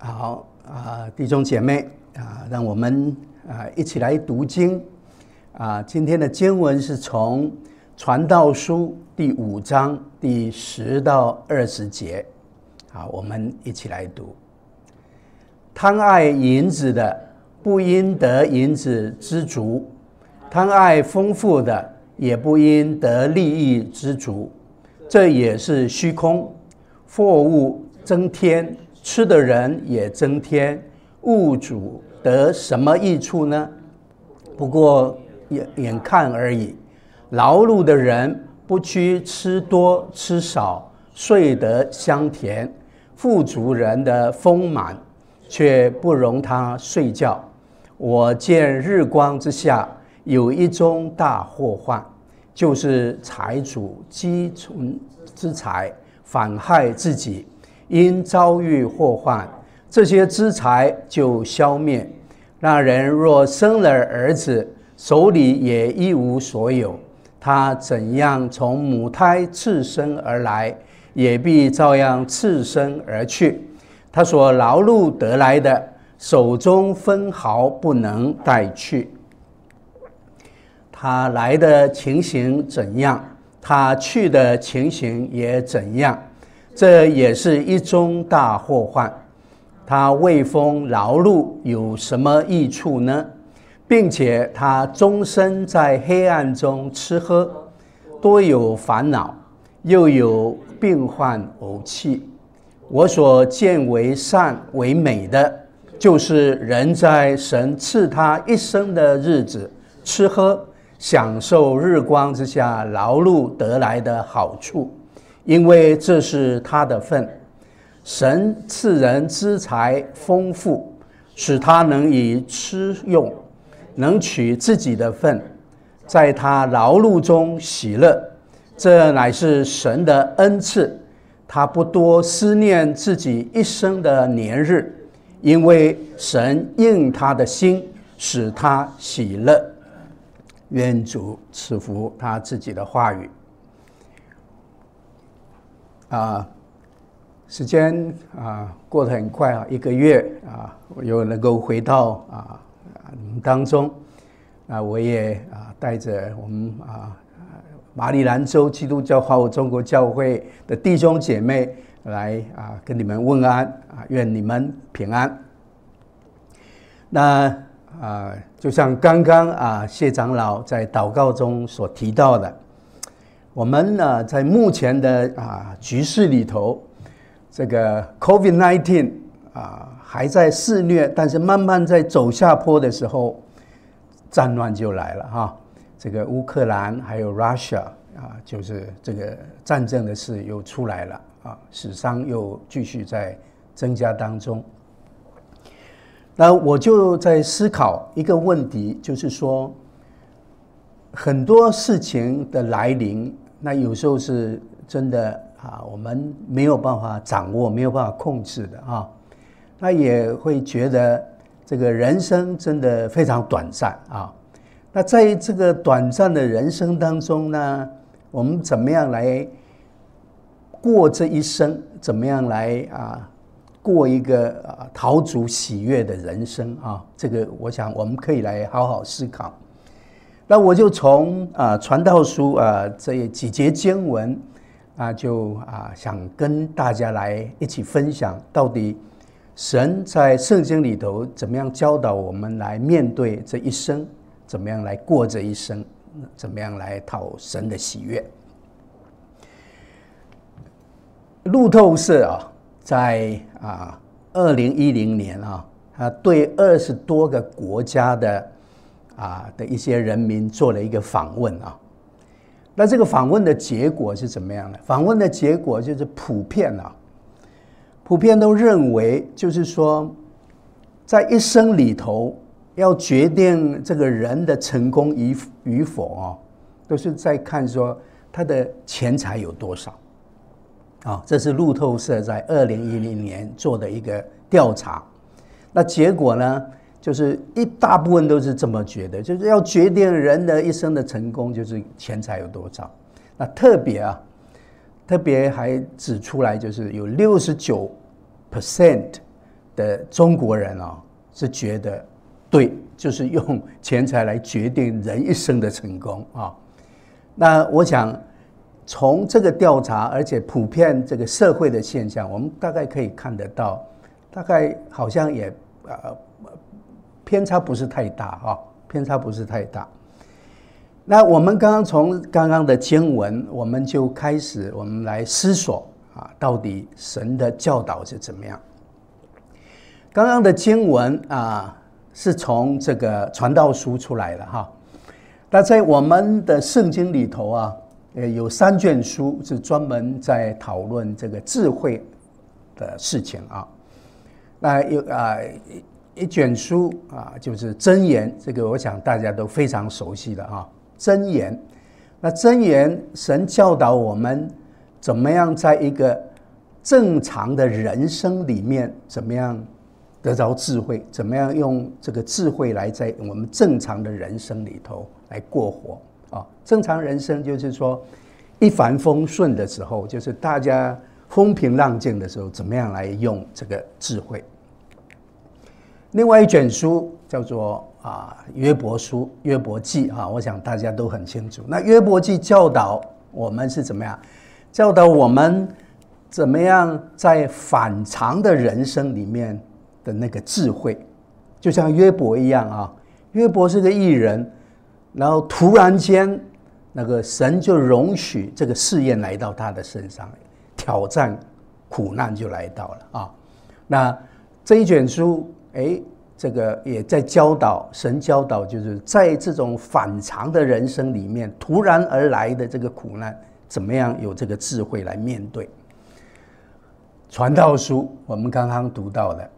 好弟兄姐妹让我们一起来读经今天的经文是从传道书第5章第10到20节。好，我们一起来读。贪爱银子的，不因得银子知足；贪爱丰富的，也不因得利益知足。这也是虚空。货物增添，吃的人也增添，物主得什么益处呢？不过眼看而已。劳碌的人不拘吃多吃少，睡得香甜；富足人的丰满，却不容他睡觉。我见日光之下有一宗大祸患，就是财主积存之财，反害自己，因遭遇祸患，这些资财就消灭。那人若生了儿子，手里也一无所有，他怎样从母胎赤身而来，也必照样赤身而去。他所劳碌得来的，手中分毫不能带去。他来的情形怎样，他去的情形也怎样，这也是一宗大祸患。他为风劳碌有什么益处呢？并且他终身在黑暗中吃喝，多有烦恼，又有病患偶气。我所见为善为美的，就是人在神赐他一生的日子吃喝，享受日光之下劳碌得来的好处，因为这是他的份。神赐人资财丰富，使他能以吃用，能取自己的份，在他劳碌中喜乐，这乃是神的恩赐。他不多思念自己一生的年日，因为神应他的心，使他喜乐。愿主赐福他自己的话语。时间过得很快1个月我又能够回到你们当中。我也带着我们马里兰州基督教华武中国教会的弟兄姐妹来跟你们问安愿你们平安。那就像刚刚谢长老在祷告中所提到的，我们在目前的局势里头，这个 COVID-19 还在肆虐，但是慢慢在走下坡的时候，战乱就来了这个乌克兰还有 Russia 就是这个战争的事又出来了死伤又继续在增加当中。那我就在思考一个问题，就是说很多事情的来临，那有时候是真的我们没有办法掌握，没有办法控制的那也会觉得这个人生真的非常短暂那在这个短暂的人生当中呢，我们怎么样来过这一生，怎么样来过一个讨主喜悦的人生这个我想我们可以来好好思考。那我就从传道书这几节经文就想跟大家来一起分享，到底神在圣经里头怎么样教导我们来面对这一生，怎么样来过这一生，怎么样来讨神的喜悦。路透社在2010年对20多个国家的一些人民做了一个访问那这个访问的结果是怎么样的？访问的结果就是普遍都认为，就是说在一生里头要决定这个人的成功与否都是在看说他的钱财有多少这是路透社在2010年做的一个调查。那结果呢，就是一大部分都是这么觉得，就是要决定人的一生的成功，就是钱财有多少。那特别还指出来，就是有69% 的中国人哦，是觉得对，就是用钱财来决定人一生的成功啊。那我想从这个调查，而且普遍这个社会的现象，我们大概可以看得到，大概好像也偏差不是太大啊，偏差不是太大。那我们从刚刚的经文，我们就开始我们来思索啊，到底神的教导是怎么样？刚刚的经文啊，是从这个传道书出来的哈。那在我们的圣经里头啊，有3卷书是专门在讨论这个智慧的事情啊。那有一卷书啊，就是箴言，这个我想大家都非常熟悉的啊。箴言，那箴言，神教导我们怎么样在一个正常的人生里面，怎么样得着智慧，怎么样用这个智慧来在我们正常的人生里头来过活啊。正常人生就是说一帆风顺的时候，就是大家风平浪静的时候，怎么样来用这个智慧。另外一卷书叫做约伯书、约伯记啊，我想大家都很清楚。那约伯记教导我们是怎么样？教导我们怎么样在反常的人生里面的那个智慧，就像约伯一样啊。约伯是个义人，然后突然间，那个神就容许这个试验来到他的身上，挑战、苦难就来到了啊。那这一卷书，这个也在教导，神教导就是在这种反常的人生里面，突然而来的这个苦难，怎么样有这个智慧来面对。传道书我们刚刚读到的，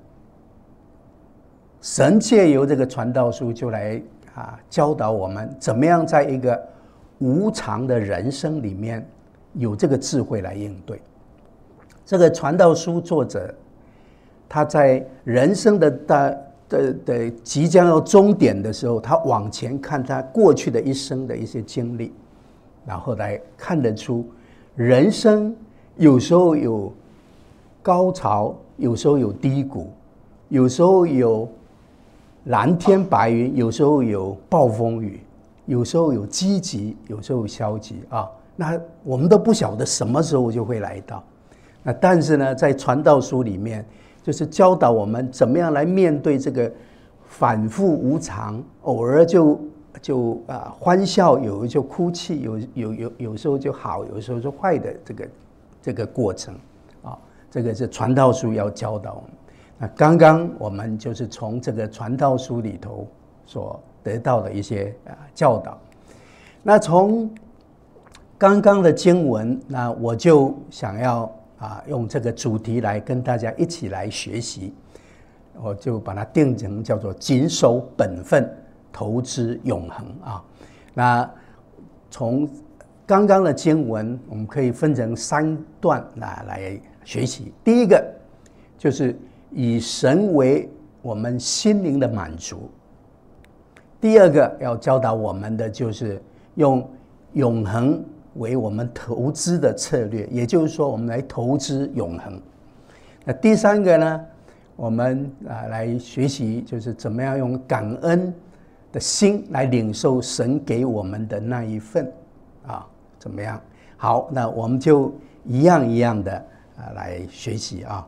神借由这个传道书就来教导我们怎么样在一个无常的人生里面有这个智慧来应对。这个传道书作者他在人生的即将要终点的时候，他往前看他过去的一生的一些经历，然后来看得出人生有时候有高潮，有时候有低谷，有时候有蓝天白云，有时候有暴风雨，有时候有积极，有时候有消极啊。那我们都不晓得什么时候就会来到。那但是呢，在传道书里面，就是教导我们怎么样来面对这个反复无常，偶尔就欢笑，有时候就哭泣，有时候就好，有时候就坏的这个过程啊。这个是传道书要教导我们。那刚刚我们就是从这个传道书里头所得到的一些教导。那从刚刚的经文，那我就想要用这个主题来跟大家一起来学习，我就把它定成叫做谨守本分，投资永恒啊。那从刚刚的经文，我们可以分成3段来学习。第一个就是以神为我们心灵的满足。第二个要教导我们的就是用永恒为我们投资的策略，也就是说我们来投资永恒。那第3个呢，我们来学习就是怎么样用感恩的心来领受神给我们的那一份怎么样？好，那我们就一样一样的来学习啊。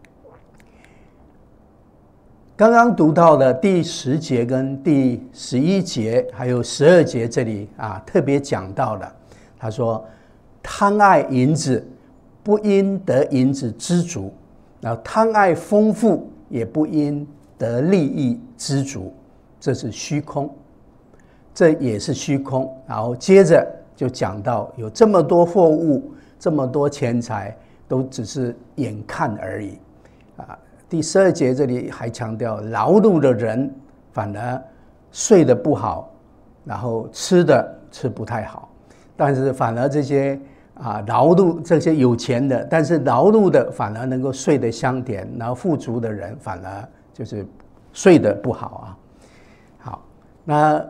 刚刚读到的第10节跟第11节还有12节这里特别讲到了，他说贪爱银子，不因得银子知足，然后贪爱丰富，也不因得利益知足，这是虚空，这也是虚空。然后接着就讲到有这么多货物，这么多钱财，都只是眼看而已第12节这里还强调，劳碌的人反而睡得不好，然后吃不太好，但是反而这些劳碌这些有钱的，但是劳碌的反而能够睡得香甜，然后富足的人反而就是睡得不好好，那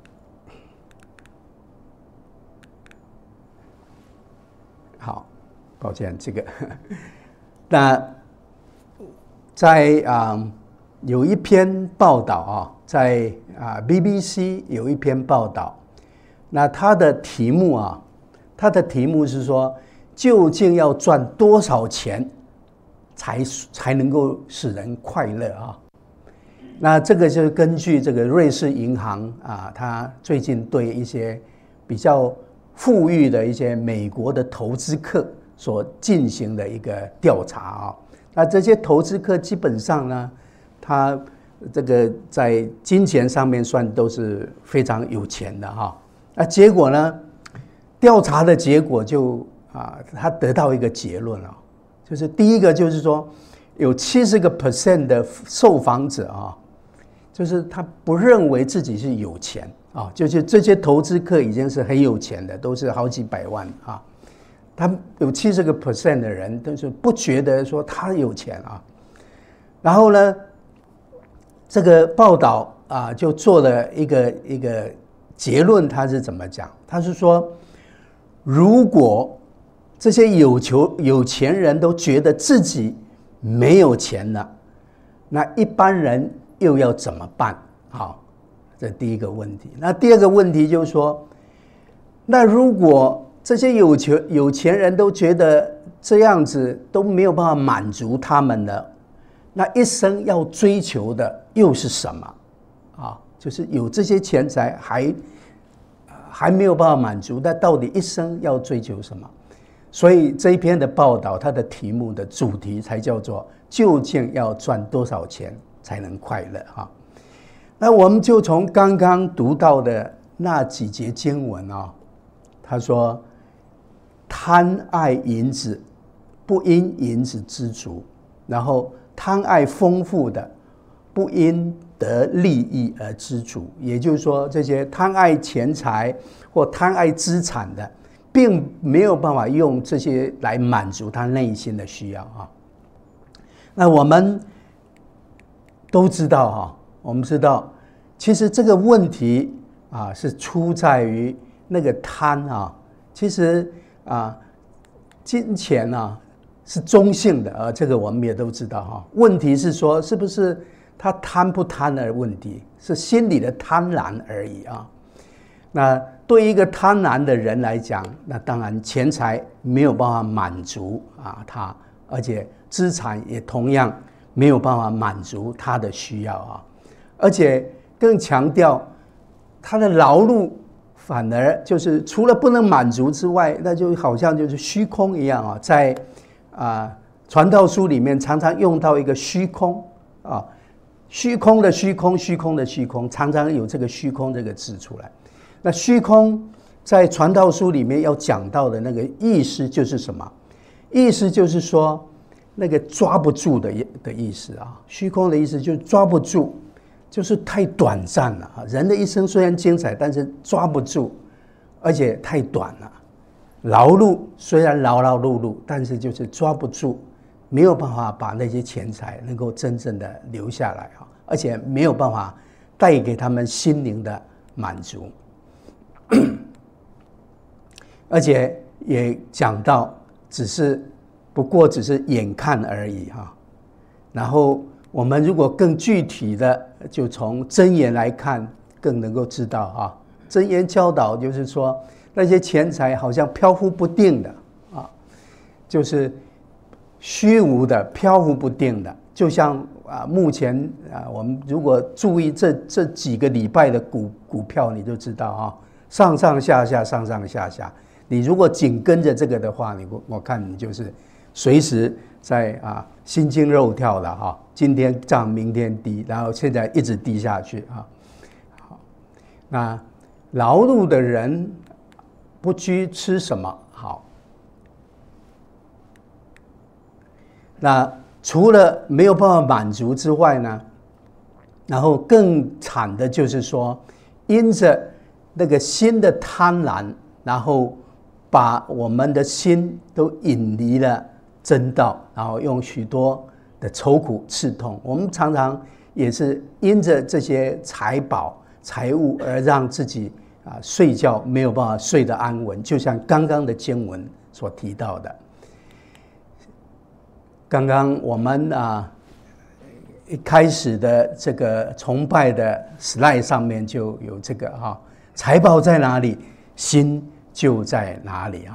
好， 抱歉，这个那在有一篇报道在BBC 有一篇报道，那它的题目是说，究竟要赚多少钱才能够使人快乐啊？那这个就是根据这个瑞士银行它最近对一些比较富裕的一些美国的投资客所进行的一个调查那这些投资客基本上呢，他这个在金钱上面算都是非常有钱的那结果呢，调查的结果就他得到一个结论就是第一个就是说，有70% 的受访者就是他不认为自己是有钱就是这些投资客已经是很有钱的，都是好几百万他有70% 的人都是不觉得说他有钱然后呢，这个报道就做了一个结论，他是怎么讲？他是说，如果这些有钱人都觉得自己没有钱了，那一般人又要怎么办？这第一个问题。那第二个问题就是说，那如果这些有钱人都觉得这样子都没有办法满足他们的，那一生要追求的又是什么？就是有这些钱财还没有办法满足，那到底一生要追求什么？所以这一篇的报道，它的题目的主题才叫做究竟要赚多少钱才能快乐那我们就从刚刚读到的那几节经文他说，贪爱银子，不因银子知足，然后贪爱丰富的，不因得利益而知足。也就是说，这些贪爱钱财或贪爱资产的，并没有办法用这些来满足他内心的需要那我们都知道我们知道，其实这个问题是出在于那个贪其实金钱是中性的这个我们也都知道问题是说，是不是他贪不贪的问题，是心里的贪婪而已那对一个贪婪的人来讲，那当然钱财没有办法满足他，而且资产也同样没有办法满足他的需要而且更强调他的劳碌反而就是除了不能满足之外，那就好像就是虚空一样在传道书里面常常用到一个虚空虚空的虚空，虚空的虚空，常常有这个虚空这个字出来。那虚空在传道书里面要讲到的那个意思就是什么？意思就是说那个抓不住的意思虚空的意思就是抓不住，就是太短暂了人的一生虽然精彩，但是抓不住，而且太短了。劳碌虽然劳劳碌碌，但是就是抓不住，没有办法把那些钱财能够真正的留下来而且没有办法带给他们心灵的满足而且也讲到不过只是眼看而已然后我们如果更具体的就从箴言来看，更能够知道箴言教导就是说，那些钱财好像飘忽不定的就是虚无的，飘忽不定的。就像目前我们如果注意这几个礼拜的股票，你就知道上上下下，上上下下。你如果紧跟着这个的话，我看你就是随时在心惊肉跳的今天涨明天低，然后现在一直低下去好，那劳碌的人不拘吃什么好？那除了没有办法满足之外呢，然后更惨的就是说，因着那个心的贪婪，然后把我们的心都引离了真道，然后用许多的愁苦刺痛。我们常常也是因着这些财宝财物而让自己睡觉没有办法睡得安稳，就像刚刚的经文所提到的。 刚刚我们一开始的这个崇拜的 slide 上面就有这个财宝在哪里，心就在哪里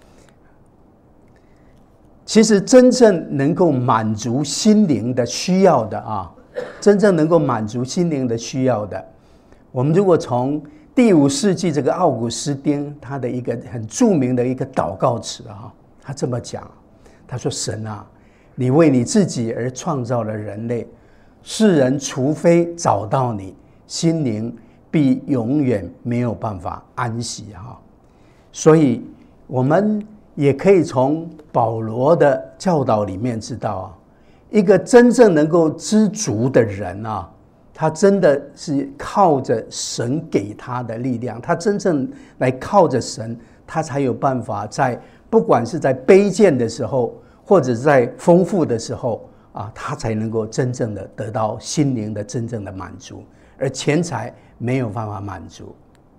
其实真正能够满足心灵的需要的真正能够满足心灵的需要的，我们如果从第5世纪这个奥古斯丁他的一个很著名的一个祷告词他这么讲，他说：神啊，你为你自己而创造了人类，世人除非找到你，心灵必永远没有办法安息所以我们也可以从保罗的教导里面知道一个真正能够知足的人他真的是靠着神给他的力量，他真正来靠着神，他才有办法在不管是在卑贱的时候，或者是在丰富的时候他才能够真正的得到心灵的真正的满足，而钱财没有办法满足。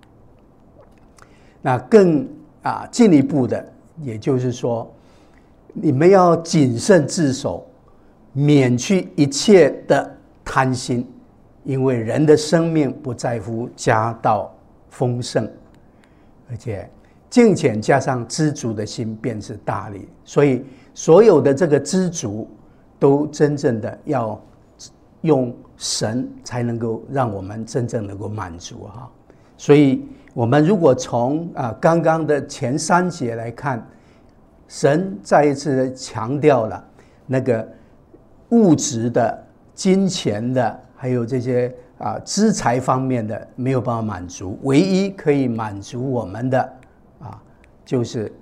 那更进一步的，也就是说，你们要谨慎自守，免去一切的贪心，因为人的生命不在乎家道丰盛，而且敬虔加上知足的心便是大利。所以所有的这个知足都真正的要用神才能够让我们真正能够满足所以我们如果从刚刚的前3节来看，神再一次的强调了那个物质的、金钱的，还有这些资财方面的没有办法满足，唯一可以满足我们的就是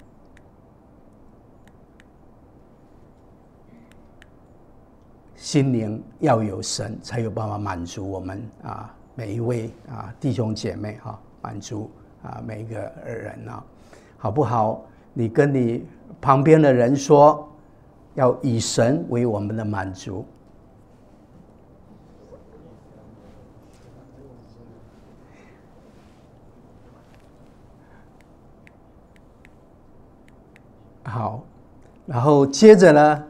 心灵要有神，才有办法满足我们每一位弟兄姐妹满足每一个人好不好？你跟你旁边的人说，要以神为我们的满足。好，然后接着呢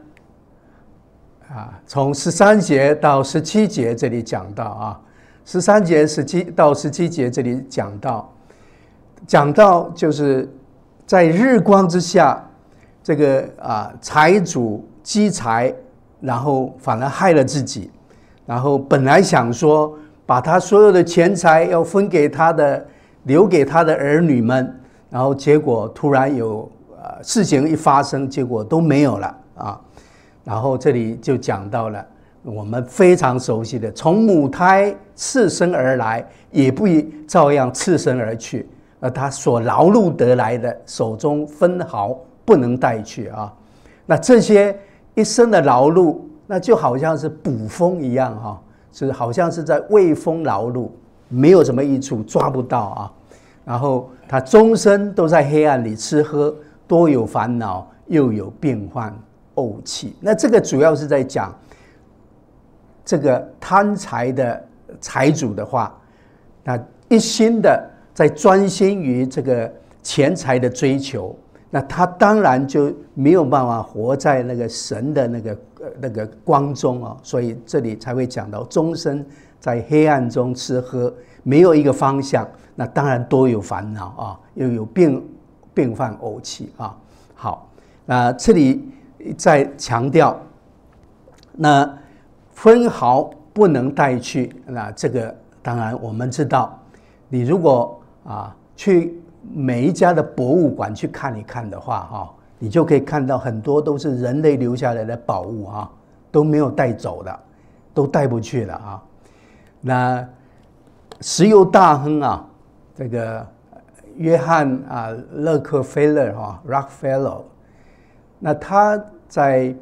从13节到17节这里讲到13节到17节这里讲到就是在日光之下，这个财主积财，然后反而害了自己，然后本来想说把他所有的钱财要分给他的，留给他的儿女们，然后结果突然有事情一发生，结果都没有了然后这里就讲到了我们非常熟悉的，从母胎赤身而来，也不照样赤身而去，而他所劳碌得来的，手中分毫不能带去那这些一生的劳碌，那就好像是捕风一样是好像是在为风劳碌，没有什么益处，抓不到然后他终身都在黑暗里吃喝，多有烦恼，又有病患怄气。那这个主要是在讲这个贪财的财主的话，那一心的在专心于这个钱财的追求，那他当然就没有办法活在那个神的那个光中所以这里才会讲到终身在黑暗中吃喝，没有一个方向，那当然多有烦恼又有病患怄气好，那这里再强调，那分毫不能带去，那这个当然我们知道，你如果去每一家的博物馆去看一看的话你就可以看到很多都是人类留下来的宝物都没有带走的，都带不去了那石油大亨这个约翰勒克菲勒Rockefeller， 那他在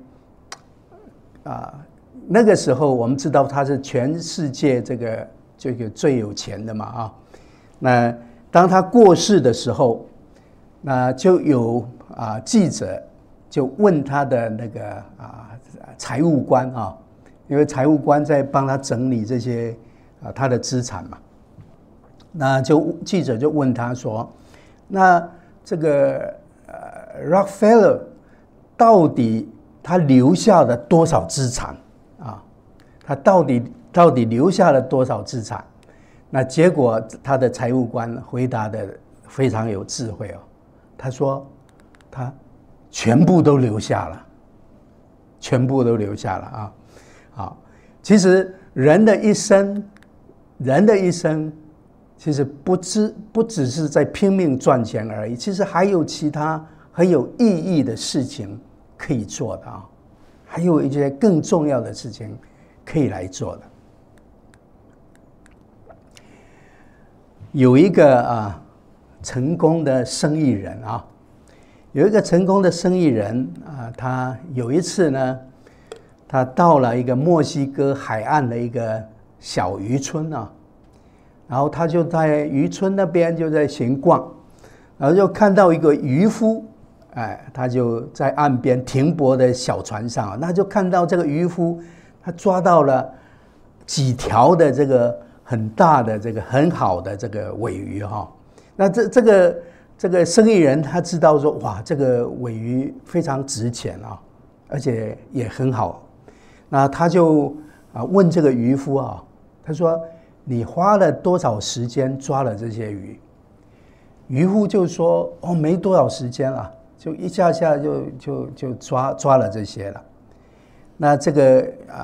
那个时候我们知道他是全世界这个最有钱的嘛那当他过世的时候，那就有记者就问他的那个财务官因为财务官在帮他整理这些他的资产嘛，那记者就问他说，那这个Rockefeller 到底他留下了多少资产啊？他到底留下了多少资产？那结果他的财务官回答的非常有智慧哦，他说他全部都留下了，全部都留下了啊！好，其实人的一生其实不只是在拼命赚钱而已，其实还有其他很有意义的事情可以做的啊，还有一些更重要的事情可以来做的。有一个成功的生意人啊，他有一次呢，他到了一个墨西哥海岸的一个小渔村啊，然后他就在渔村那边就在闲逛，然后就看到一个渔夫，他就在岸边停泊的小船上，那就看到这个渔夫他抓到了几条的这个很大的这个很好的这个鲔鱼哈，那这个生意人他知道说，哇，这个鲔鱼非常值钱啊，而且也很好，那他就问这个渔夫啊，他说你花了多少时间抓了这些鱼？渔夫就说哦，没多少时间了，就一下就抓了这些了。那这个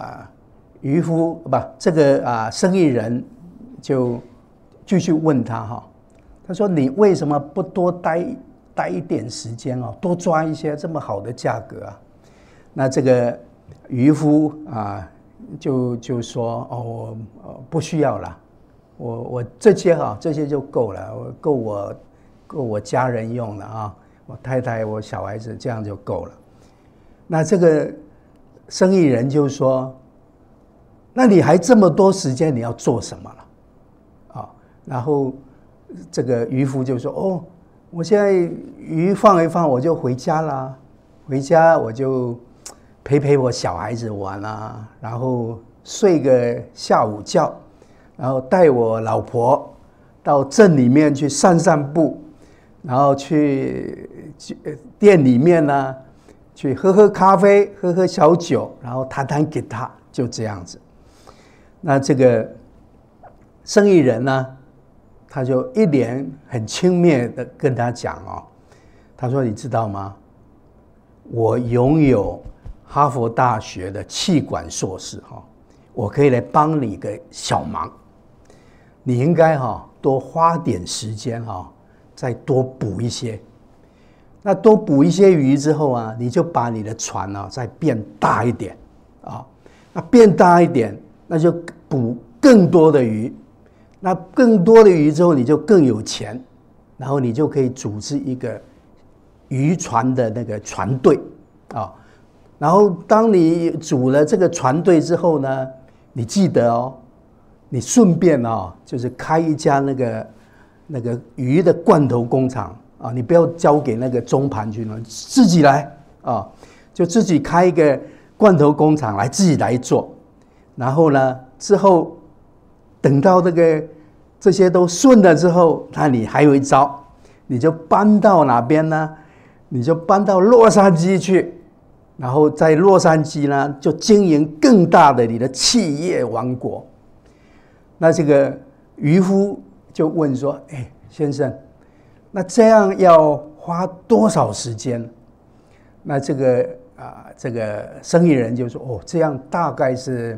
生意人就继续问他哈，他说你为什么不多待一点时间哦，多抓一些这么好的价格啊？那这个渔夫就说哦，不需要了，我这些就够了，够我家人用了啊，我太太我小孩子这样就够了。那这个生意人就说，那你还这么多时间你要做什么了？然后这个渔夫就说哦，我现在鱼放一放我就回家啦，回家我就陪我小孩子玩啊，然后睡个下午觉，然后带我老婆到镇里面去散步，然后去店里面呢去喝咖啡，喝小酒，然后弹吉他，就这样子。那这个生意人呢，他就一脸很轻蔑的跟他讲哦，他说你知道吗？我拥有哈佛大学的气管硕士哈，我可以来帮你个小忙，你应该多花点时间再多捕一些。那多捕一些鱼之后你就把你的船再变大一点那变大一点，那就捕更多的鱼。那更多的鱼之后，你就更有钱，然后你就可以组织一个渔船的那个船队然后当你组了这个船队之后呢，你记得你顺便就是开一家那个鱼的罐头工厂你不要交给那个中盘去了，自己来就自己开一个罐头工厂来自己来做，然后呢之后等到这些都顺了之后，那你还有一招，你就搬到哪边呢？你就搬到洛杉矶去，然后在洛杉矶呢就经营更大的你的企业王国。那这个渔夫就问说，先生，那这样要花多少时间？那这个生意人就说，这样大概是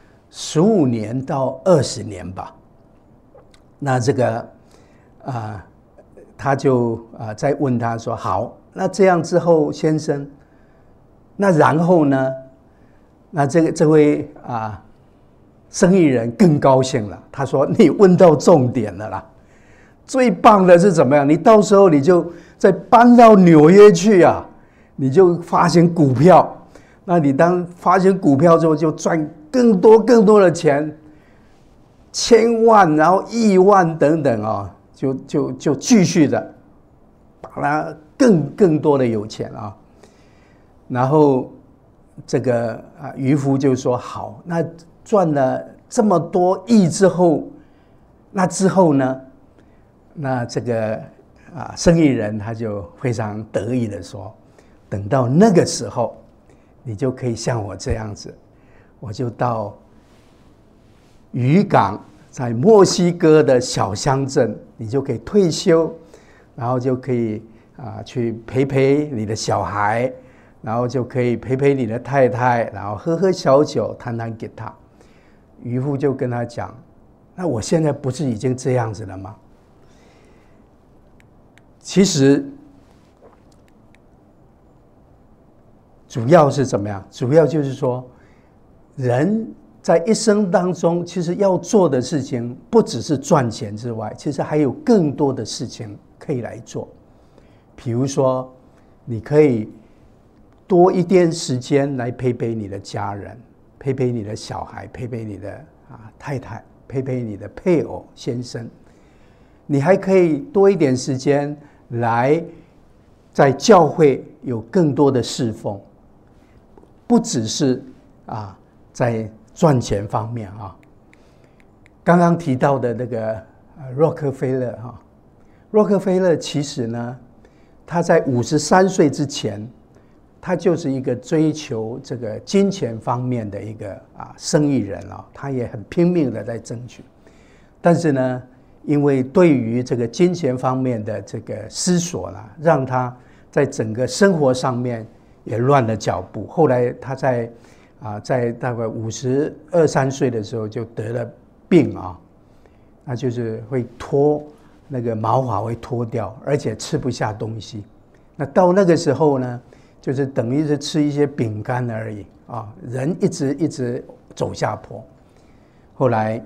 15年到20年吧。那这个他就再问他说，好，那这样之后先生，那然后呢？那这位生意人更高兴了，他说你问到重点了啦，最棒的是怎么样？你到时候你就再搬到纽约去你就发行股票，那你当发行股票之后就赚更多的钱，1000万然后亿万等等就继续的把它更多的有钱然后这个渔夫就说好，那赚了这么多亿之后，那之后呢？那这个生意人他就非常得意的说，等到那个时候你就可以像我这样子，我就到渔港，在墨西哥的小乡镇，你就可以退休，然后就可以去陪陪你的小孩，然后就可以陪陪你的太太，然后喝喝小酒，弹弹吉他。渔夫就跟他讲，那我现在不是已经这样子了吗？其实主要是怎么样？主要就是说，人在一生当中，其实要做的事情不只是赚钱之外，其实还有更多的事情可以来做。比如说，你可以多一点时间来陪陪你的家人，陪陪你的小孩，陪陪你的太太，陪陪你的配偶先生。你还可以多一点时间来在教会有更多的侍奉，不只是在赚钱方面刚刚提到的那个洛克菲勒洛克菲勒其实呢，他在53岁之前，他就是一个追求这个金钱方面的一个生意人他也很拼命的在争取，但是呢，因为对于这个金钱方面的这个思索让他在整个生活上面也乱了脚步。后来他在大概52、53岁的时候就得了病那就是会脱那个毛发会脱掉，而且吃不下东西。那到那个时候呢，就是等于是吃一些饼干而已人一直走下坡。后来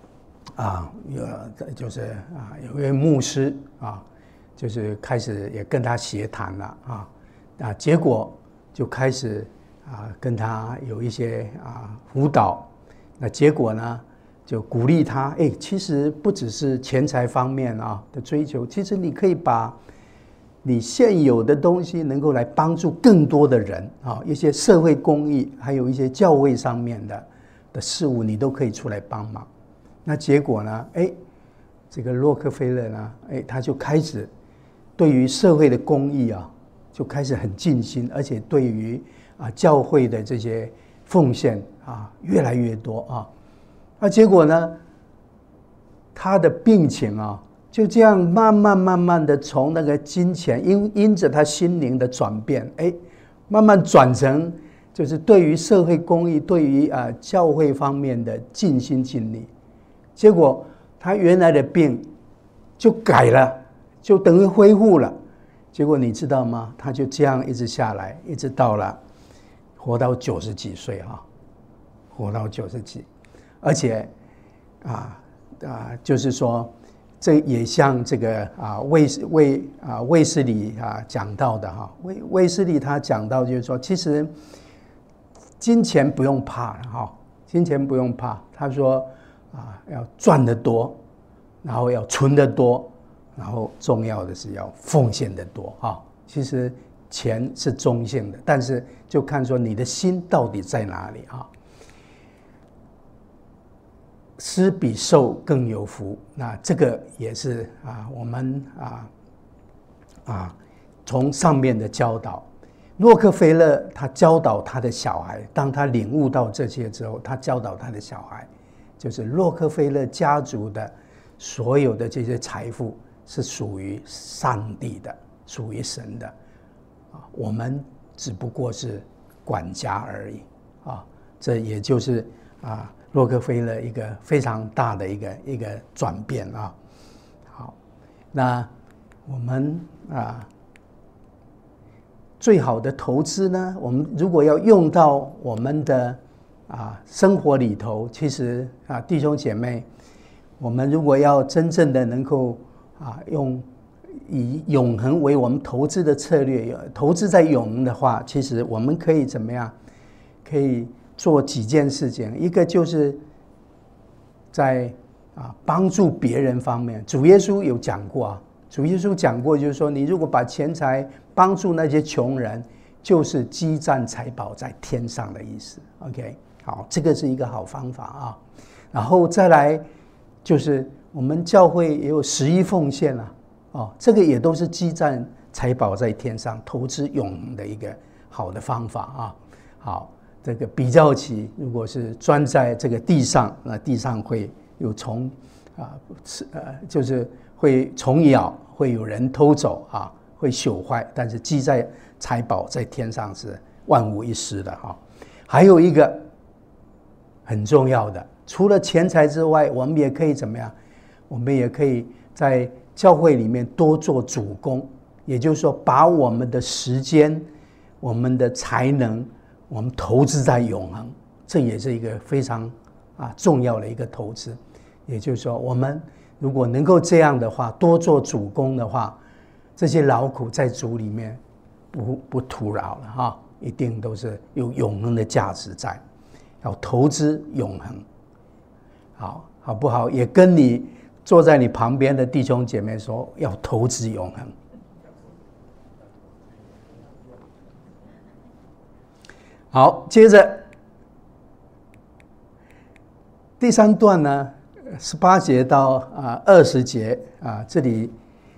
有一位牧师就是开始也跟他协谈了结果就开始跟他有一些辅导。那结果呢，就鼓励他，其实不只是钱财方面的追求，其实你可以把你现有的东西能够来帮助更多的人一些社会公益，还有一些教会上面的事物，你都可以出来帮忙。那结果呢，这个洛克菲勒呢，他就开始对于社会的公益就开始很尽心，而且对于教会的这些奉献越来越多结果呢，他的病情就这样慢慢的从那个金钱因着他心灵的转变，慢慢转成就是对于社会公益，对于教会方面的尽心尽力。结果他原来的病就改了，就等于恢复了。结果你知道吗？他就这样一直下来，一直到了活到90几岁活到90几，而且就是说，这也像这个卫斯理讲到的卫斯理他讲到就是说，其实金钱不用怕金钱不用怕。他说要赚得多，然后要存得多，然后重要的是要奉献得多其实钱是中性的，但是就看说你的心到底在哪里施比受更有福。那这个也是我们从上面的教导。洛克菲勒他教导他的小孩，当他领悟到这些之后，他教导他的小孩，就是洛克菲勒家族的所有的这些财富是属于上帝的，属于神的我们只不过是管家而已这也就是洛克菲勒一个非常大的一个转变好，那我们最好的投资呢，我们如果要用到我们的生活里头，其实弟兄姐妹，我们如果要真正的能够以永恒为我们投资的策略，投资在永恒的话，其实我们可以怎么样？可以做几件事情。一个就是在帮助别人方面，主耶稣有讲过主耶稣讲过，就是说你如果把钱财帮助那些穷人，就是积攒财宝在天上的意思。OK， 好，这个是一个好方法然后再来就是我们教会也有11奉献这个也都是积攒财宝在天上，投资永恒的一个好的方法好，这个比较起，如果是钻在这个地上，那地上会有虫就是会虫咬，会有人偷走啊，会朽坏。但是积在财宝在天上是万无一失的哈。还有一个很重要的，除了钱财之外，我们也可以怎么样？我们也可以在教会里面多做主工，也就是说，把我们的时间、我们的才能，我们投资在永恒，这也是一个非常重要的一个投资。也就是说，我们如果能够这样的话，多做主工的话，这些劳苦在主里面不徒劳了哈，一定都是有永恒的价值在。要投资永恒，好不好？也跟你坐在你旁边的弟兄姐妹说，要投资永恒。好，接着第3段呢，18节到20节这里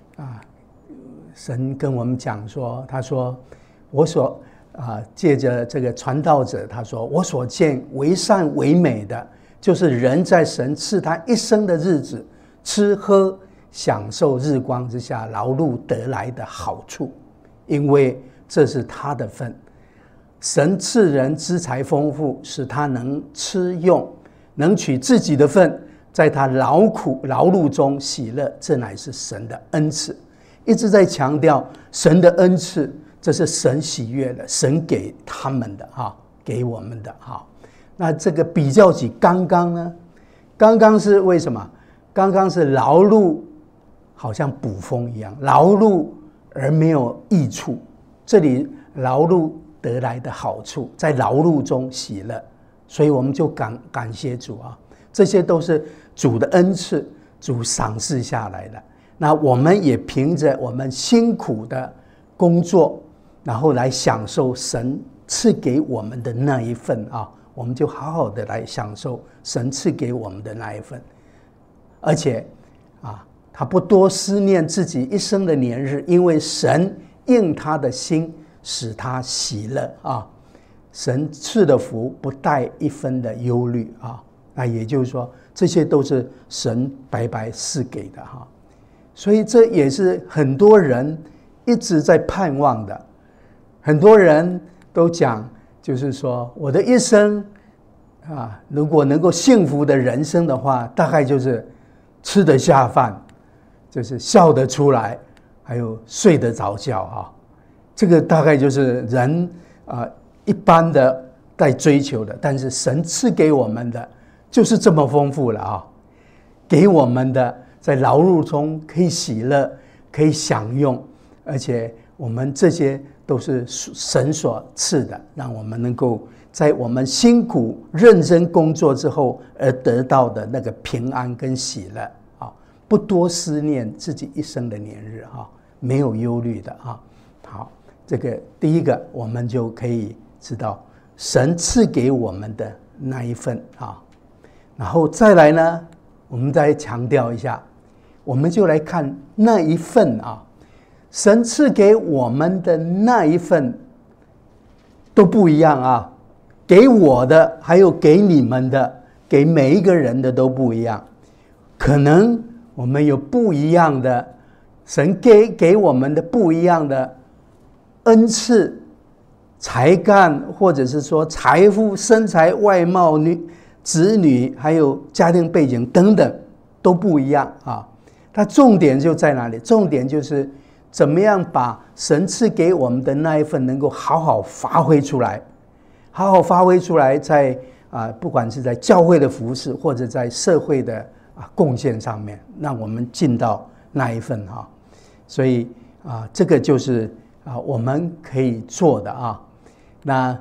神跟我们讲说，他说我所借着这个传道者，他说我所见为善为美的，就是人在神赐他一生的日子，吃喝享受日光之下劳碌得来的好处，因为这是他的份。神赐人资财丰富，使他能吃用，能取自己的份，在他劳碌中喜乐，这乃是神的恩赐。一直在强调神的恩赐，这是神喜悦的，神给他们的给我们的那这个比较起刚刚呢？刚刚是为什么？刚刚是劳碌好像捕风一样，劳碌而没有益处。这里劳碌得来的好处，在劳碌中喜乐，所以我们就感谢主这些都是主的恩赐，主赏赐下来的。那我们也凭着我们辛苦的工作，然后来享受神赐给我们的那一份我们就好好的来享受神赐给我们的那一份。而且他不多思念自己一生的年日，因为神应他的心，使他喜乐神赐的福不带一分的忧虑那也就是说，这些都是神白白赐给的所以这也是很多人一直在盼望的。很多人都讲，就是说我的一生如果能够幸福的人生的话，大概就是吃得下饭，就是笑得出来，还有睡得着觉这个大概就是人一般的在追求的。但是神赐给我们的就是这么丰富了给我们的在劳碌中可以喜乐，可以享用，而且我们这些都是神所赐的，让我们能够在我们辛苦认真工作之后而得到的那个平安跟喜乐不多思念自己一生的年日没有忧虑的好，这个第一个我们就可以知道神赐给我们的那一份然后再来呢，我们再强调一下，我们就来看那一份神赐给我们的那一份都不一样给我的还有给你们的，给每一个人的都不一样。可能我们有不一样的，神给我们的不一样的恩赐、才干，或者是说财富、身材、外貌、子女，还有家庭背景等等都不一样它重点就在哪里？重点就是怎么样把神赐给我们的那一份能够好好发挥出来，好好发挥出来在不管是在教会的服事，或者在社会的贡献上面，让我们尽到那一份所以这个就是我们可以做的那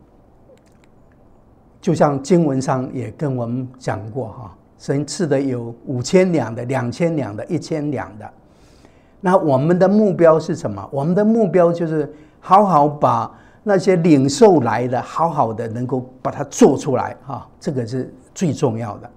就像经文上也跟我们讲过神赐的有5000两的、2000两的、1000两的。那我们的目标是什么？我们的目标就是好好把那些领受来的好好的能够把它做出来这个是最重要的。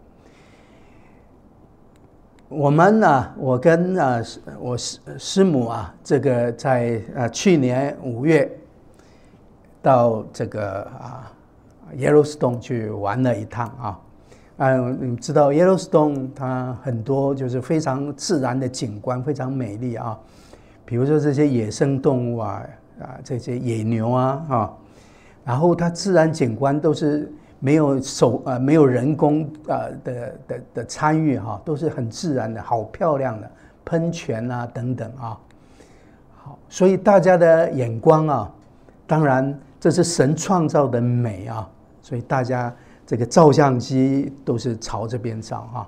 我们呢，我跟我师母这个在去年5月到这个Yellowstone 去玩了一趟你知道 Yellowstone 它很多就是非常自然的景观，非常美丽比如说这些野生动物这些野牛然后它自然景观都是没有人工的参与都是很自然的，好漂亮的喷泉等等好，所以大家的眼光当然这是神创造的美所以大家这个照相机都是朝这边照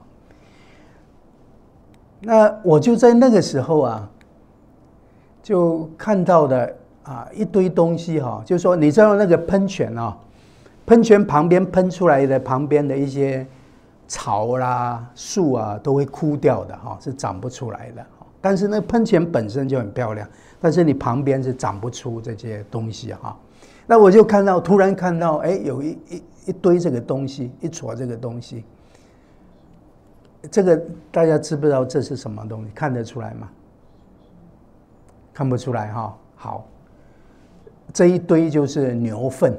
那我就在那个时候就看到的一堆东西就是说你知道那个喷泉喷泉旁边喷出来的旁边的一些草啦树都会枯掉的是长不出来的，但是那喷泉本身就很漂亮，但是你旁边是长不出这些东西那我就突然看到有一堆这个东西，一撮这个东西，这个大家知不知道这是什么东西？看得出来吗？看不出来好，这一堆就是牛粪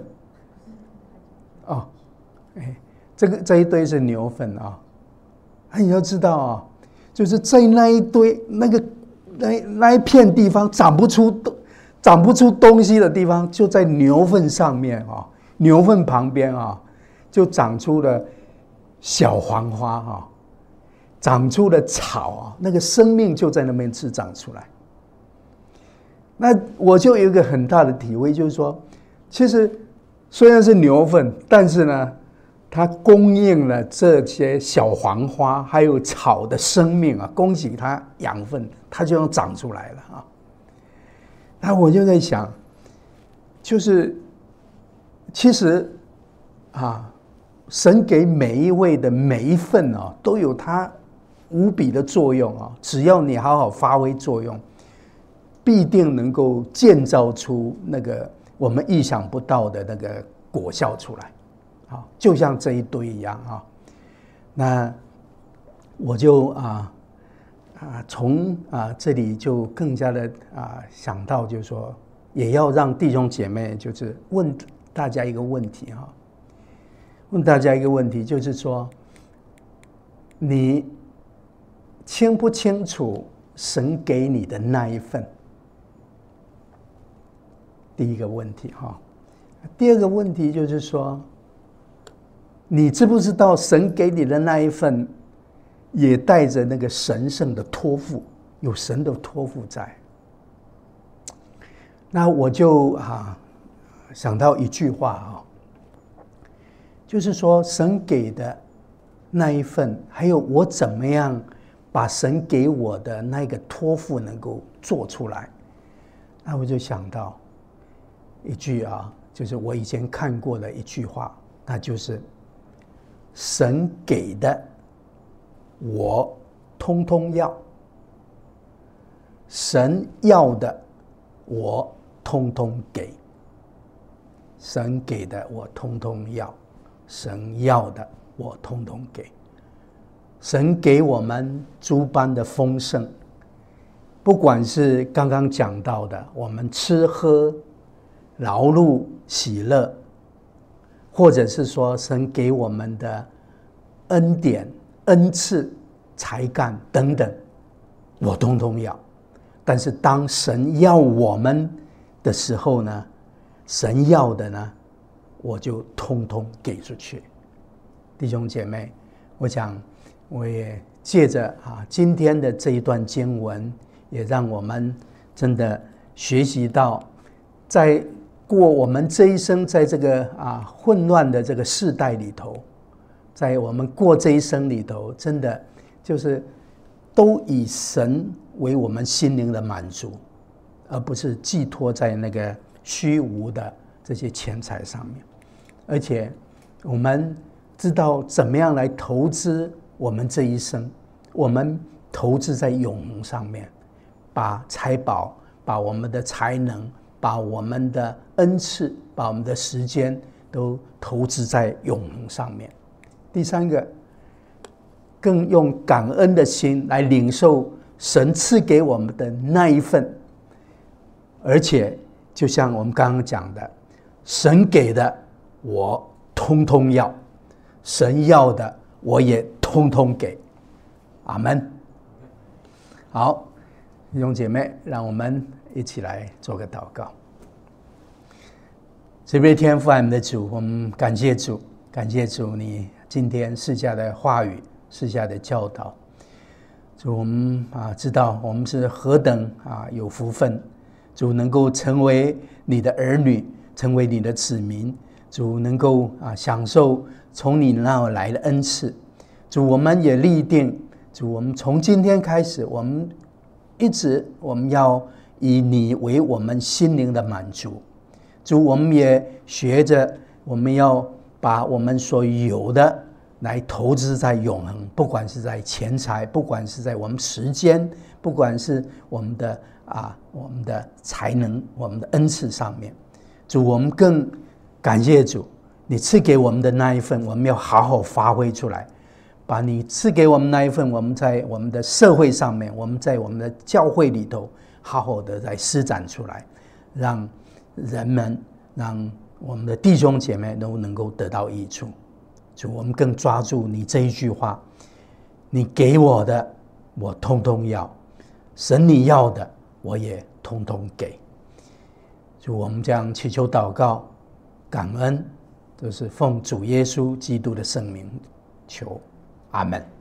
这一堆是牛粪你要知道就是在那一堆那一片地方长不出东西的地方，就在牛粪上面牛粪旁边就长出了小黄花长出了草那个生命就在那边长出来。那我就有一个很大的体会，就是说其实虽然是牛粪，但是呢它供应了这些小黄花还有草的生命供给它养分，它就能长出来了那我就在想，就是其实神给每一位的每一份都有它无比的作用只要你好好发挥作用，必定能够建造出那个我们意想不到的那个果效出来就像这一堆一样那我就从这里就更加的想到，就是说也要让弟兄姐妹就是问大家一个问题问大家一个问题，就是说你清不清楚神给你的那一份？第一个问题第二个问题就是说，你知不知道神给你的那一份也带着那个神圣的托付，有神的托付在。那我就想到一句话就是说神给的那一份，还有我怎么样把神给我的那个托付能够做出来。那我就想到一句就是我以前看过的一句话，那就是神给的我通通要，神要的我通通给。神给的我通通要，神要的我通通给。神给我们诸般的丰盛，不管是刚刚讲到的我们吃喝劳碌喜乐，或者是说神给我们的恩典恩赐才干等等，我通通要。但是当神要我们的时候呢，神要的呢，我就通通给出去。弟兄姐妹，我想我也借着今天的这一段经文，也让我们真的学习到，在过我们这一生，在这个混乱的这个世代里头，在我们过这一生里头，真的就是都以神为我们心灵的满足，而不是寄托在那个虚无的这些钱财上面。而且我们知道怎么样来投资我们这一生，我们投资在永恒上面，把财宝，把我们的才能，把我们的恩赐，把我们的时间都投资在永恒上面。第三个，更用感恩的心来领受神赐给我们的那一份。而且就像我们刚刚讲的， 神给的我通通要，神要的我也通通给。阿们。好，弟兄姐妹，让我们一起来做个祷告。慈悲天父爱我们的主，我们感谢主，感谢主你今天赐下的话语，赐下的教导。主，我们知道我们是何等有福分，主能够成为你的儿女，成为你的子民，主能够享受从你那儿来的恩赐。主，我们也立定，主，我们从今天开始，我们要以你为我们心灵的满足。主，我们也学着我们要把我们所有的来投资在永恒，不管是在钱财，不管是在我们时间，不管是我们的才能，我们的恩赐上面。主，我们更感谢主，你赐给我们的那一份，我们要好好发挥出来，把你赐给我们那一份，我们在我们的社会上面，我们在我们的教会里头好好的来施展出来，让人们，让我们的弟兄姐妹都能够得到益处。主，我们更抓住你这一句话，你给我的我通通要，神你要的我也通通给。主，我们这样祈求祷告感恩，都是奉主耶稣基督的圣名求，阿们。